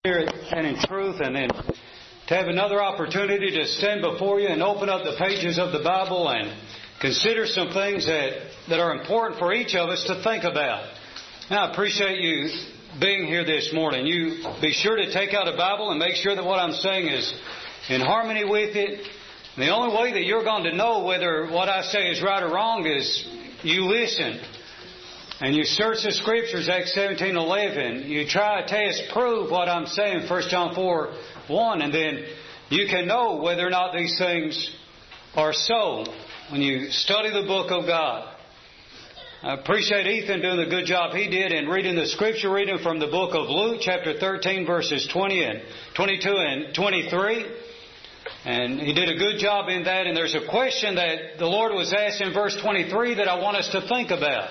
Spirit and in truth, and then to have another opportunity to stand before you and open up the pages of the Bible and consider some things that are important for each of us to think about. And I appreciate you being here this morning. You be sure to take out a Bible and make sure that what I'm saying is in harmony with it. And the only way that you're going to know whether what I say is right or wrong is you listen. And you search the Scriptures, Acts 17:11. You try, test, prove what I'm saying, 1 John 4:1. And then you can know whether or not these things are so when you study the book of God. I appreciate Ethan doing the good job he did in reading the Scripture reading from the book of Luke, chapter 13, verses 20 and 22 and 23. And he did a good job in that. And there's a question that the Lord was asked in verse 23 that I want us to think about.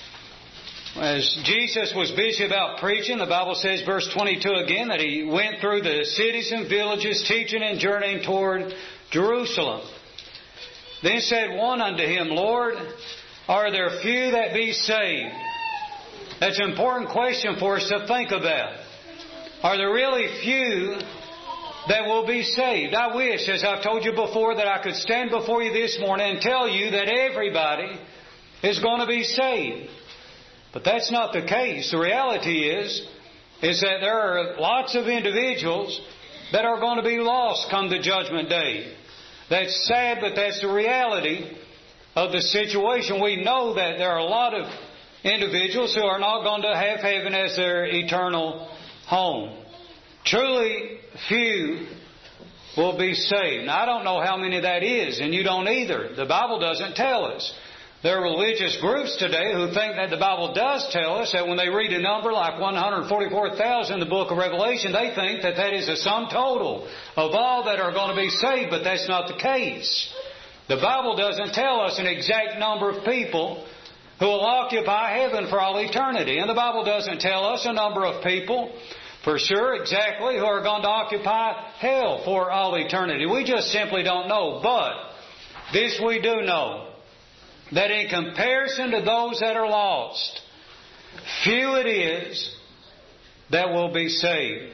As Jesus was busy about preaching, the Bible says, verse 22 again, that He went through the cities and villages, teaching and journeying toward Jerusalem. Then said one unto Him, Lord, are there few that be saved? That's an important question for us to think about. Are there really few that will be saved? I wish, as I've told you before, that I could stand before you this morning and tell you that everybody is going to be saved. But that's not the case. The reality is that there are lots of individuals that are going to be lost come the judgment day. That's sad, but that's the reality of the situation. We know that there are a lot of individuals who are not going to have heaven as their eternal home. Truly few will be saved. Now, I don't know how many that is, and you don't either. The Bible doesn't tell us. There are religious groups today who think that the Bible does tell us that when they read a number like 144,000 in the book of Revelation, they think that that is a sum total of all that are going to be saved, but that's not the case. The Bible doesn't tell us an exact number of people who will occupy heaven for all eternity. And the Bible doesn't tell us a number of people for sure exactly who are going to occupy hell for all eternity. We just simply don't know. But this we do know, that in comparison to those that are lost, few it is that will be saved.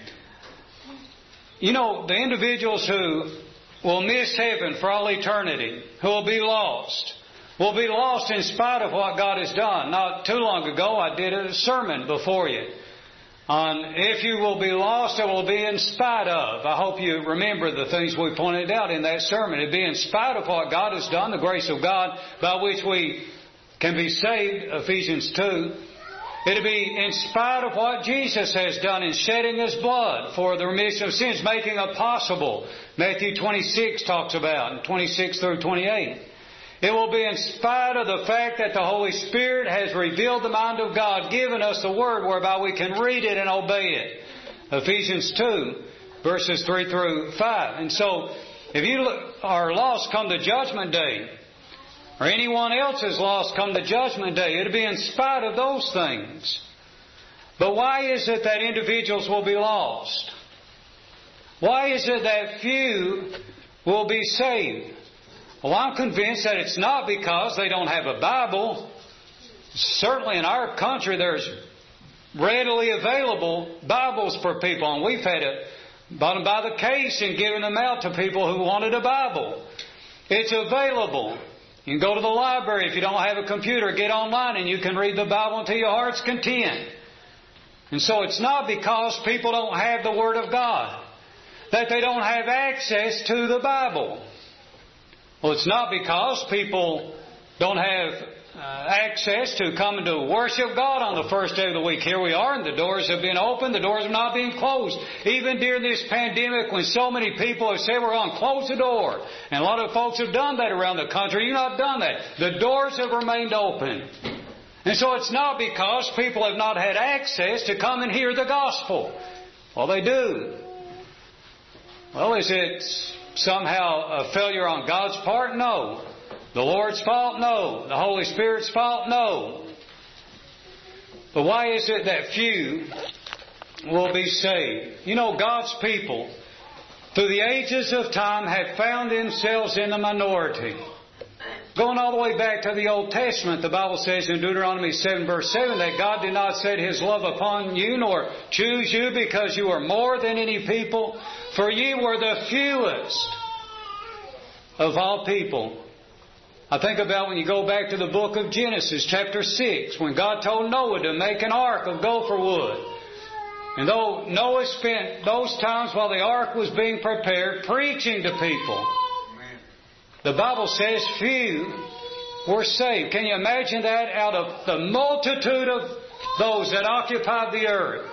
You know, the individuals who will miss heaven for all eternity, who will be lost in spite of what God has done. Not too long ago, I did a sermon before you on if you will be lost, it will be in spite of. I hope you remember the things we pointed out in that sermon. It'd be in spite of what God has done, the grace of God by which we can be saved, Ephesians 2. It'll be in spite of what Jesus has done in shedding His blood for the remission of sins, making it possible. Matthew 26 talks about, and 26 through 28. It will be in spite of the fact that the Holy Spirit has revealed the mind of God, given us the Word whereby we can read it and obey it. Ephesians 2, verses 3 through 5. And so, if you are lost come the judgment day, or anyone else is lost come the judgment day, it'll be in spite of those things. But why is it that individuals will be lost? Why is it that few will be saved? Well, I'm convinced that it's not because they don't have a Bible. Certainly in our country there's readily available Bibles for people, and we've had it bought them by the case and given them out to people who wanted a Bible. It's available. You can go to the library if you don't have a computer, get online and you can read the Bible to your heart's content. And so it's not because people don't have the Word of God that they don't have access to the Bible. Well, it's not because people don't have access to coming to worship God on the first day of the week. Here we are, and the doors have been opened. The doors have not been closed. Even during this pandemic, when so many people have said we're going to close the door, and a lot of folks have done that around the country. You've not done that. The doors have remained open. And so it's not because people have not had access to come and hear the gospel. Well, they do. Well, is it somehow a failure on God's part? No. The Lord's fault? No. The Holy Spirit's fault? No. But why is it that few will be saved? You know, God's people, through the ages of time, have found themselves in the minority. Going all the way back to the Old Testament, the Bible says in Deuteronomy 7 verse 7 that God did not set His love upon you nor choose you because you are more than any people, for ye were the fewest of all people. I think about when you go back to the book of Genesis chapter 6, when God told Noah to make an ark of gopher wood. And though Noah spent those times while the ark was being prepared preaching to people, the Bible says few were saved. Can you imagine that? Out of the multitude of those that occupied the earth,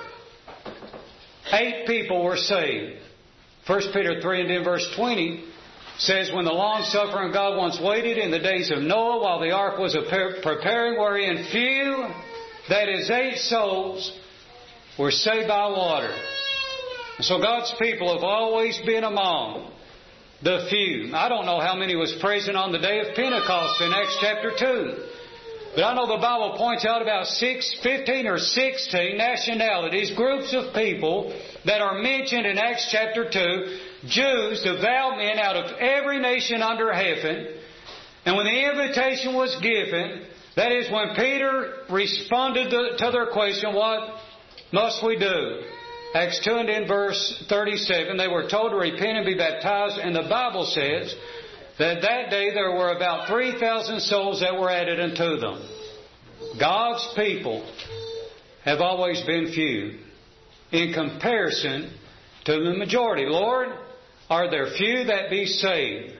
8 people were saved. 1 Peter 3 and then verse 20 says, when the long-suffering of God once waited in the days of Noah while the ark was preparing, wherein few, that is 8 souls, were saved by water. And so God's people have always been among the few. I don't know how many was present on the day of Pentecost in Acts chapter 2. But I know the Bible points out about 15 or 16 nationalities, groups of people that are mentioned in Acts chapter 2. Jews, devout men out of every nation under heaven. And when the invitation was given, that is when Peter responded to their question, what must we do? Acts 2 and in verse 37, they were told to repent and be baptized, and the Bible says that day there were about 3,000 souls that were added unto them. God's people have always been few in comparison to the majority. Lord, are there few that be saved?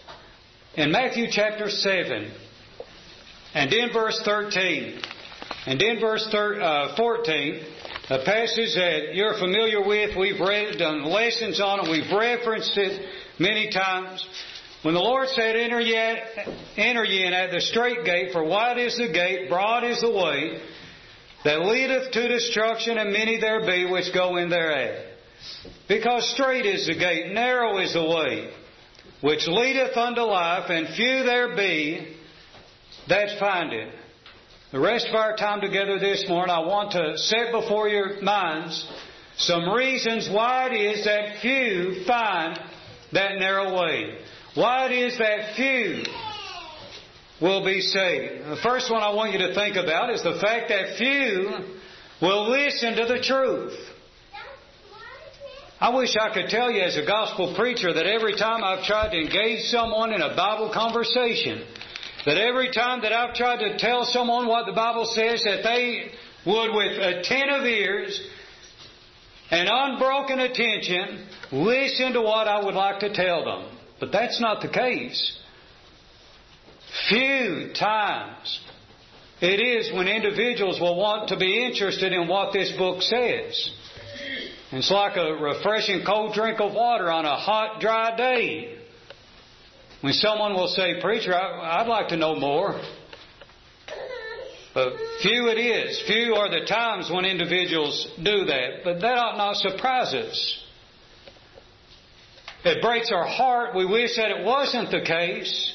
In Matthew chapter 7, and in verse 13, and in verse 14, a passage that you're familiar with, we've read, done lessons on it, we've referenced it many times. When the Lord said, enter ye in at the strait gate, for wide is the gate, broad is the way, that leadeth to destruction, and many there be which go in thereat. Because strait is the gate, narrow is the way, which leadeth unto life, and few there be that find it. The rest of our time together this morning, I want to set before your minds some reasons why it is that few find that narrow way. Why it is that few will be saved. The first one I want you to think about is the fact that few will listen to the truth. I wish I could tell you as a gospel preacher that every time I've tried to engage someone in a Bible conversation, that every time that I've tried to tell someone what the Bible says, that they would, with attentive ears and unbroken attention, listen to what I would like to tell them. But that's not the case. Few times it is when individuals will want to be interested in what this book says. It's like a refreshing cold drink of water on a hot, dry day. When someone will say, preacher, I'd like to know more. But few it is. Few are the times when individuals do that. But that ought not surprise us. It breaks our heart. We wish that it wasn't the case.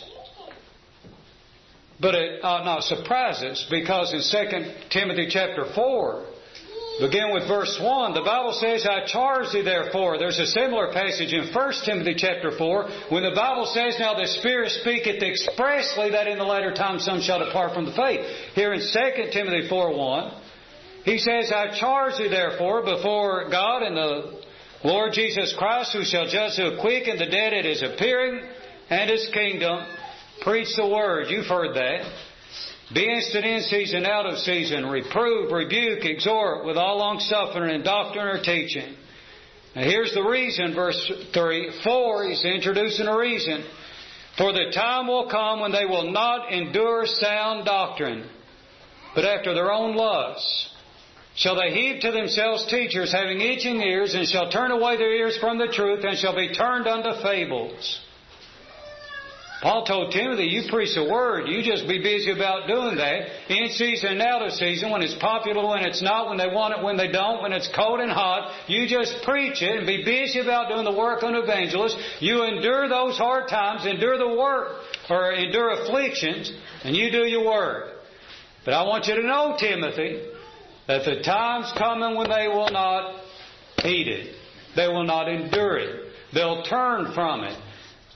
But it ought not surprise us, because in 2 Timothy chapter 4, begin with verse 1. The Bible says, I charge thee therefore. There's a similar passage in 1 Timothy chapter 4 when the Bible says, now the Spirit speaketh expressly that in the latter time some shall depart from the faith. Here in 2 Timothy 4:1, he says, I charge thee therefore before God and the Lord Jesus Christ, who shall judge the quick and the dead at His appearing and His kingdom. Preach the word. You've heard that. Be instant in season, out of season. Reprove, rebuke, exhort with all longsuffering and doctrine or teaching. Now here's the reason, verse 4, he's introducing a reason. For the time will come when they will not endure sound doctrine, but after their own lusts shall they heap to themselves teachers having itching ears, and shall turn away their ears from the truth, and shall be turned unto fables. Paul told Timothy, you preach the word. You just be busy about doing that. In season and out of season, when it's popular, when it's not, when they want it, when they don't, when it's cold and hot. You just preach it and be busy about doing the work of an evangelist. You endure those hard times, endure the work, or endure afflictions, and you do your work. But I want you to know, Timothy, that the time's coming when they will not heed it. They will not endure it. They'll turn from it.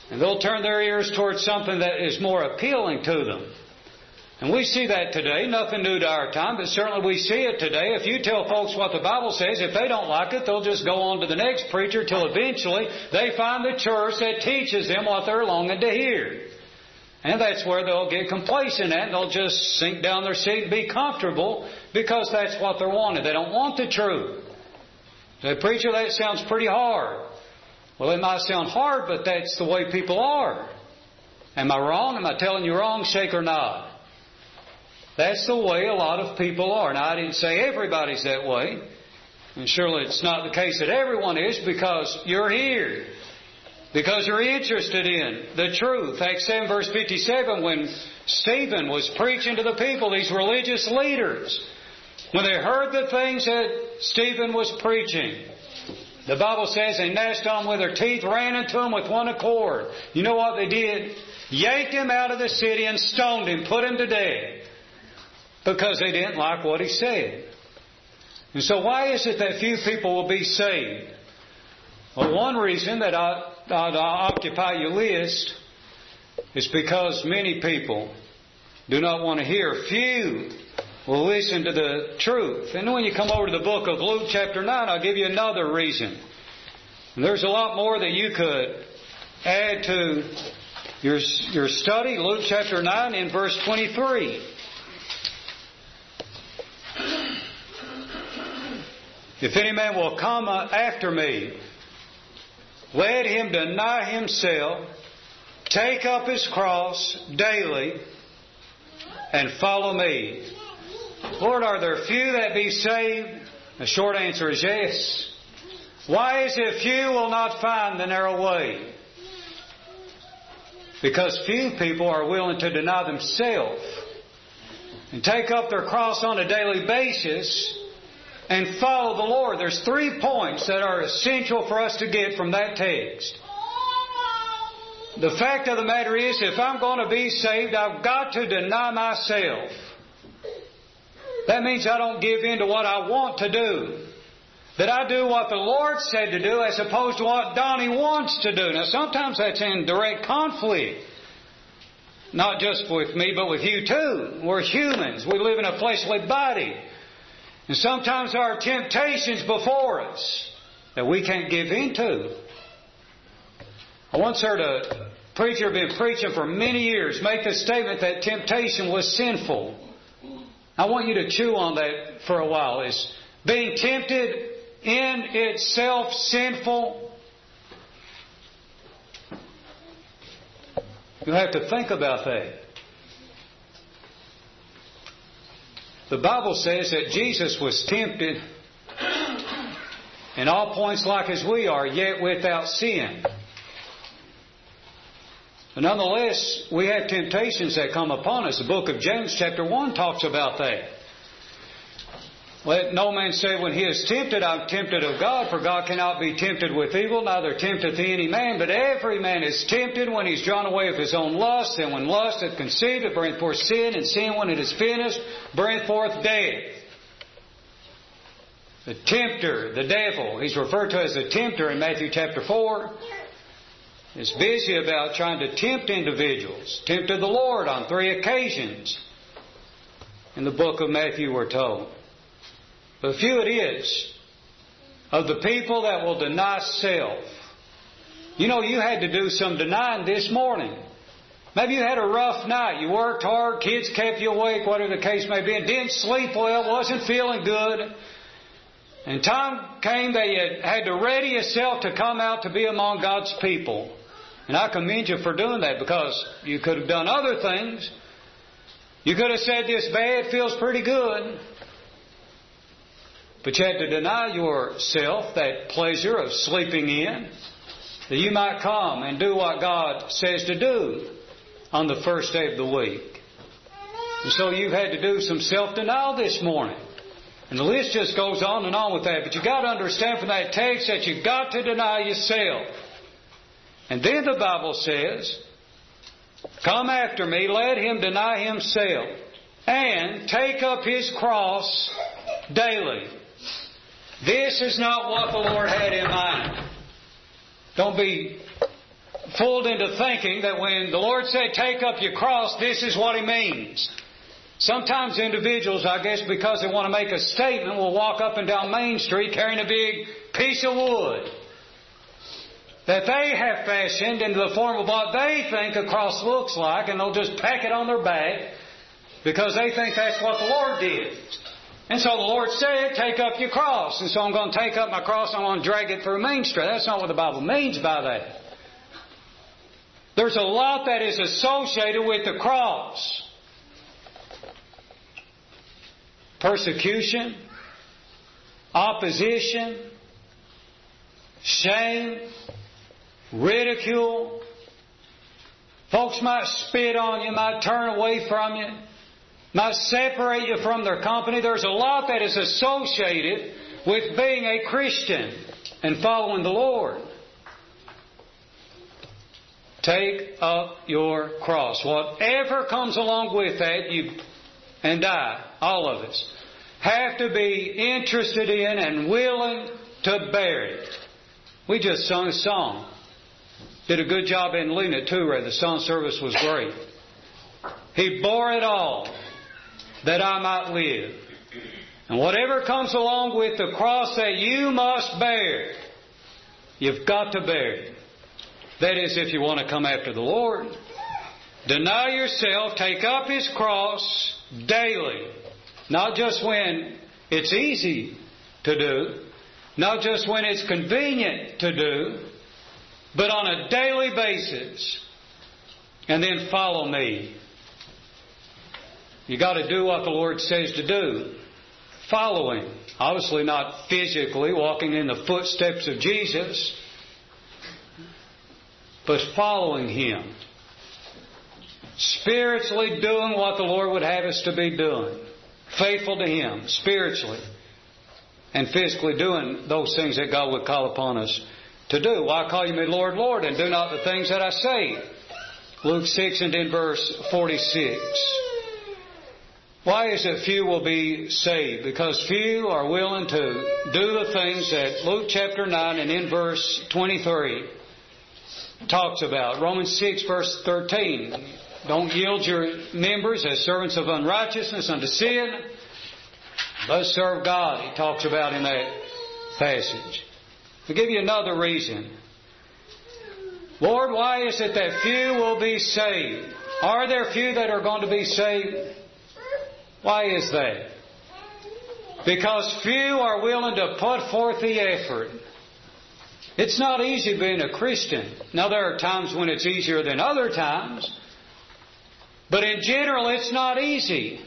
And they'll turn their ears towards something that is more appealing to them. And we see that today. Nothing new to our time, but certainly we see it today. If you tell folks what the Bible says, if they don't like it, they'll just go on to the next preacher till eventually they find the church that teaches them what they're longing to hear. And that's where they'll get complacent at, and they'll just sink down their seat and be comfortable because that's what they're wanting. They don't want the truth. Say, preacher, that sounds pretty hard. Well, it might sound hard, but that's the way people are. Am I wrong? Am I telling you wrong? Shake or nod. That's the way a lot of people are. Now, I didn't say everybody's that way. And surely it's not the case that everyone is, because you're here. Because you're interested in the truth. Acts 7 verse 57, when Stephen was preaching to the people, these religious leaders, when they heard the things that Stephen was preaching, the Bible says they gnashed on with their teeth, ran into him with one accord. You know what they did? Yanked him out of the city and stoned him, put him to death. Because they didn't like what he said. And so why is it that few people will be saved? Well, one reason that I'd occupy your list is because many people do not want to hear. Few will listen to the truth. And when you come over to the book of Luke chapter 9, I'll give you another reason. And there's a lot more that you could add to your study. Luke chapter 9 in verse 23. If any man will come after me, let him deny himself, take up his cross daily, and follow me. Lord, are there few that be saved? The short answer is yes. Why is it few will not find the narrow way? Because few people are willing to deny themselves and take up their cross on a daily basis and follow the Lord. There's 3 points that are essential for us to get from that text. The fact of the matter is, if I'm going to be saved, I've got to deny myself. That means I don't give in to what I want to do. That I do what the Lord said to do as opposed to what Donnie wants to do. Now, sometimes that's in direct conflict. Not just with me, but with you too. We're humans. We live in a fleshly body. And sometimes there are temptations before us that we can't give in to. I once heard a preacher who had been preaching for many years make the statement that temptation was sinful. I want you to chew on that for a while. Is being tempted in itself sinful? You'll have to think about that. The Bible says that Jesus was tempted in all points like as we are, yet without sin. But nonetheless, we have temptations that come upon us. The book of James chapter 1 talks about that. Let no man say when he is tempted, I'm tempted of God, for God cannot be tempted with evil, neither tempteth he any man. But every man is tempted when he's drawn away of his own lust. And when lust hath conceived, it bringeth forth sin. And sin, when it is finished, bringeth forth death. The tempter, the devil, he's referred to as the tempter in Matthew chapter 4, is busy about trying to tempt individuals. Tempted the Lord on 3 occasions in the book of Matthew, we're told. But few it is of the people that will deny self. You know, you had to do some denying this morning. Maybe you had a rough night. You worked hard, kids kept you awake, whatever the case may be, and didn't sleep well, wasn't feeling good. And time came that you had to ready yourself to come out to be among God's people. And I commend you for doing that, because you could have done other things. You could have said, this bad feels pretty good. But you had to deny yourself that pleasure of sleeping in, that you might come and do what God says to do on the first day of the week. And so you've had to do some self-denial this morning. And the list just goes on and on with that. But you've got to understand from that text that you've got to deny yourself. And then the Bible says, come after me, let him deny himself, and take up his cross daily. This is not what the Lord had in mind. Don't be fooled into thinking that when the Lord said, take up your cross, this is what He means. Sometimes individuals, I guess because they want to make a statement, will walk up and down Main Street carrying a big piece of wood that they have fashioned into the form of what they think a cross looks like, and they'll just pack it on their back because they think that's what the Lord did. And so the Lord said, take up your cross. And so I'm going to take up my cross and I'm going to drag it through Main Street. That's not what the Bible means by that. There's a lot that is associated with the cross. Persecution, opposition, shame, ridicule. Folks might spit on you, might turn away from you, might separate you from their company. There's a lot that is associated with being a Christian and following the Lord. Take up your cross. Whatever comes along with that, you and I, all of us, have to be interested in and willing to bear it. We just sung a song. Did a good job in leading it too, Ray. The song service was great. He bore it all that I might live. And whatever comes along with the cross that you must bear, you've got to bear it. That is, if you want to come after the Lord. Deny yourself, take up His cross daily. Not just when it's easy to do, not just when it's convenient to do, but on a daily basis. And then follow me. You got to do what the Lord says to do. Follow Him. Obviously not physically walking in the footsteps of Jesus, but following Him. Spiritually doing what the Lord would have us to be doing. Faithful to Him, spiritually. And physically doing those things that God would call upon us to do. Why call you me Lord, Lord, and do not the things that I say? Luke 6 and in verse 46. Why is it few will be saved? Because few are willing to do the things that Luke chapter 9 and in verse 23 talks about. Romans 6 verse 13. Don't yield your members as servants of unrighteousness unto sin, but serve God, he talks about in that passage. I'll give you another reason. Lord, why is it that few will be saved? Are there few that are going to be saved? Why is that? Because few are willing to put forth the effort. It's not easy being a Christian. Now, there are times when it's easier than other times. But in general, it's not easy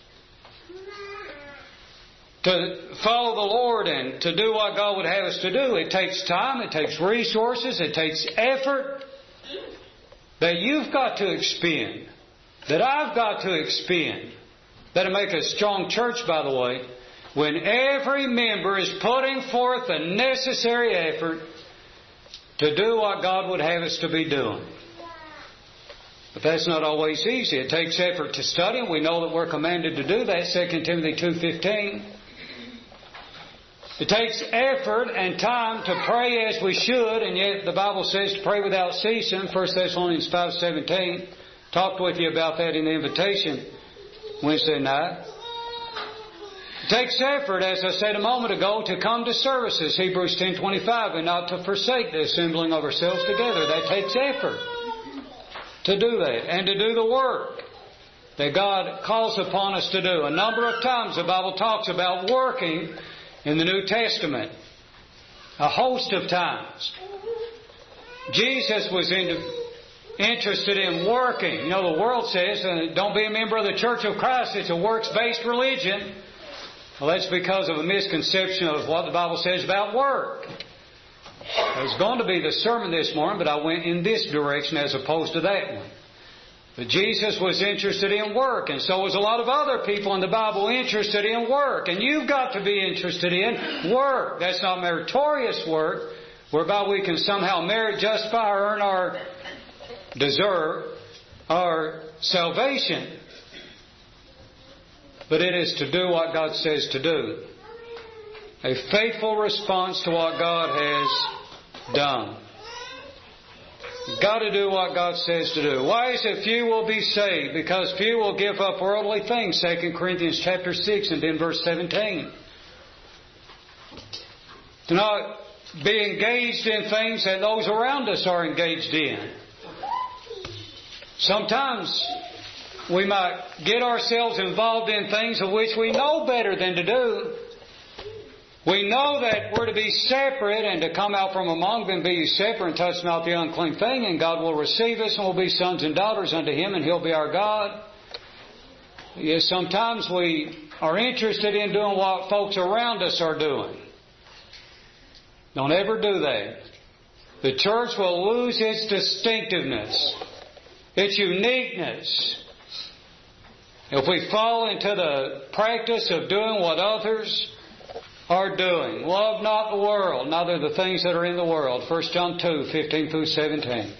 to follow the Lord and to do what God would have us to do. It takes time, it takes resources, it takes effort that you've got to expend, that I've got to expend. That'll make a strong church, by the way, when every member is putting forth the necessary effort to do what God would have us to be doing. But that's not always easy. It takes effort to study, and we know that we're commanded to do that, 2 Timothy 2:15. It takes effort and time to pray as we should, and yet the Bible says to pray without ceasing, 1 Thessalonians 5:17. Talked with you about that in the invitation Wednesday night. It takes effort, as I said a moment ago, to come to services, Hebrews 10:25, and not to forsake the assembling of ourselves together. That takes effort to do that, and to do the work that God calls upon us to do. A number of times the Bible talks about working in the New Testament. A host of times. Jesus was interested in working. You know, the world says, don't be a member of the Church of Christ. It's a works-based religion. Well, that's because of a misconception of what the Bible says about work. It was going to be the sermon this morning, but I went in this direction as opposed to that one. But Jesus was interested in work, and so was a lot of other people in the Bible interested in work. And you've got to be interested in work. That's not meritorious work, whereby we can somehow merit, justify, or earn our deserve our salvation. But it is to do what God says to do. A faithful response to what God has done. Got to do what God says to do. Why is it few will be saved? Because few will give up worldly things. 2 Corinthians chapter 6 and then verse 17. To not be engaged in things that those around us are engaged in. Sometimes we might get ourselves involved in things of which we know better than to do. We know that we're to be separate and to come out from among them, be ye separate and touch not the unclean thing, and God will receive us and we'll be sons and daughters unto Him and He'll be our God. Yes, sometimes we are interested in doing what folks around us are doing. Don't ever do that. The church will lose its distinctiveness, its uniqueness, if we fall into the practice of doing what others are doing. Love not the world, neither the things that are in the world. 1 John 2, 15 through 17.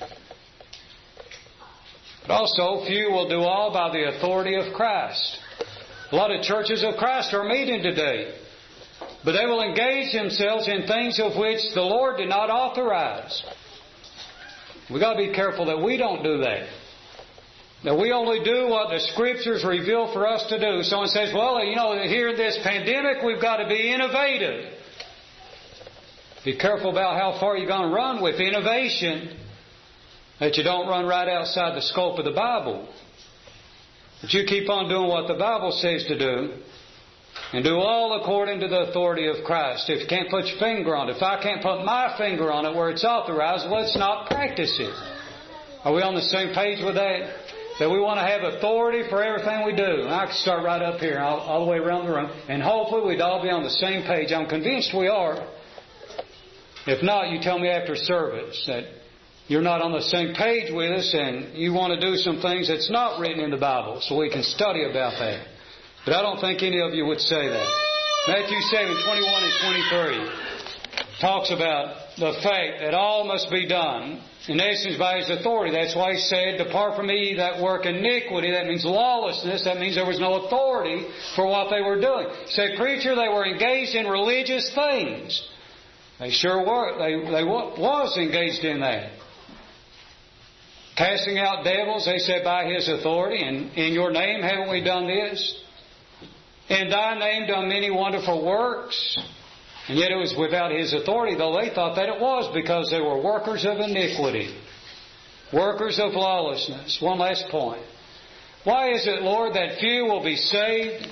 But also, few will do all by the authority of Christ. A lot of churches of Christ are meeting today, but they will engage themselves in things of which the Lord did not authorize. We've got to be careful that we don't do that. That we only do what the Scriptures reveal for us to do. Someone says, well, here in this pandemic, we've got to be innovative. Be careful about how far you're going to run with innovation, that you don't run right outside the scope of the Bible. But you keep on doing what the Bible says to do, and do all according to the authority of Christ. If you can't put your finger on it, if I can't put my finger on it where it's authorized, let's not practice it. Are we on the same page with that? That we want to have authority for everything we do. And I can start right up here, all the way around the room. And hopefully we'd all be on the same page. I'm convinced we are. If not, you tell me after service that you're not on the same page with us and you want to do some things that's not written in the Bible so we can study about that. But I don't think any of you would say that. Matthew 7, 21 and 23 talks about the fact that all must be done, in essence, by His authority. That's why He said, depart from me that work iniquity. That means lawlessness. That means there was no authority for what they were doing. He said, preacher, they were engaged in religious things. They sure were. They was engaged in that. Casting out devils, they said, by His authority. And in your name haven't we done this? In thy name done many wonderful works. And yet it was without His authority, though they thought that it was, because they were workers of iniquity, workers of lawlessness. One last point. Why is it, Lord, that few will be saved?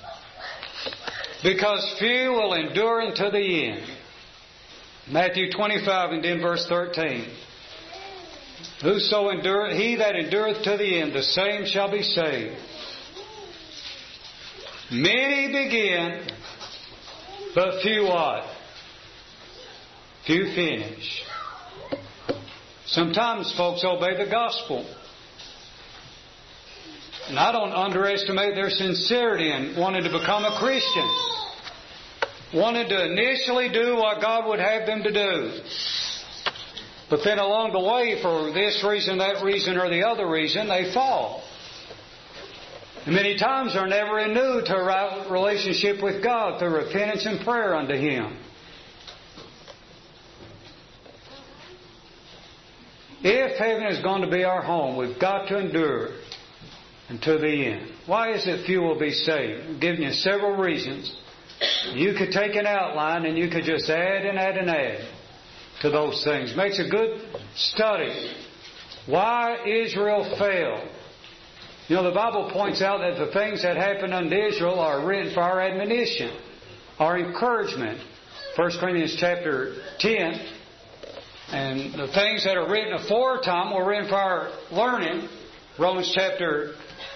Because few will endure unto the end. Matthew 25 and then verse 13. Whoso endureth, he that endureth to the end, the same shall be saved. Many begin, but few what? Few finish. Sometimes folks obey the gospel. And I don't underestimate their sincerity in wanting to become a Christian. Wanting to initially do what God would have them to do. But then along the way, for this reason, that reason, or the other reason, they fall. And many times are never renewed to a right relationship with God through repentance and prayer unto Him. If heaven is going to be our home, we've got to endure unto the end. Why is it few will be saved? I'm giving you several reasons. You could take an outline and you could just add and add and add to those things. Makes a good study. Why Israel failed. You know, the Bible points out that the things that happened unto Israel are written for our admonition, our encouragement. 1 Corinthians chapter 10. And the things that are written aforetime were written for our learning. Romans chapter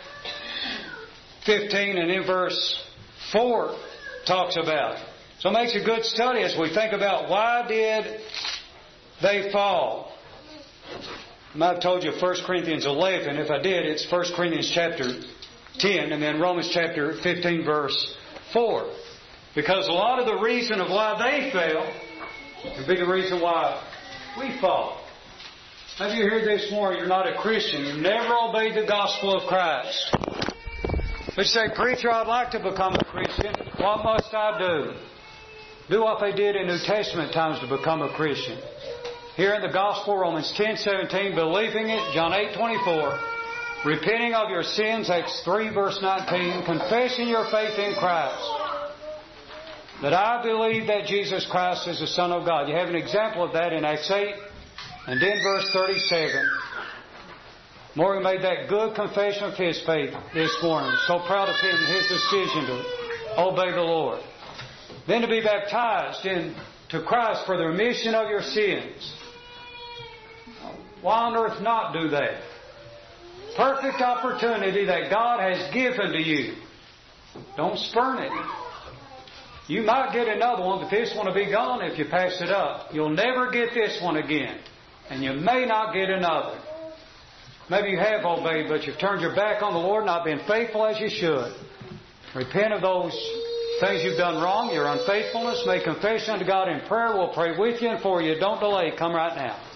15 and in verse 4 talks about. So it makes a good study as we think about why did they fall. I might have told you 1 Corinthians 11. If I did, it's 1 Corinthians chapter 10 and then Romans chapter 15 verse 4. Because a lot of the reason of why they fell can be the reason why we fall. Maybe you're here this morning, you're not a Christian. You never obeyed the gospel of Christ. But you say, preacher, I'd like to become a Christian. What must I do? Do what they did in New Testament times to become a Christian. hearing the gospel, Romans 10:17, believing it, John 8:24, repenting of your sins, Acts 3 verse 19, confessing your faith in Christ, that I believe that Jesus Christ is the Son of God. You have an example of that in Acts 8 and then verse 37. Morgan made that good confession of his faith this morning. So proud of him and his decision to obey the Lord. Then to be baptized into Christ for the remission of your sins. Why on earth not do that? Perfect opportunity that God has given to you. Don't spurn it. You might get another one, but this one will be gone if you pass it up. You'll never get this one again. And you may not get another. Maybe you have obeyed, but you've turned your back on the Lord, not been faithful as you should. Repent of those things you've done wrong, your unfaithfulness. Make confession unto God in prayer. We'll pray with you and for you. Don't delay. Come right now.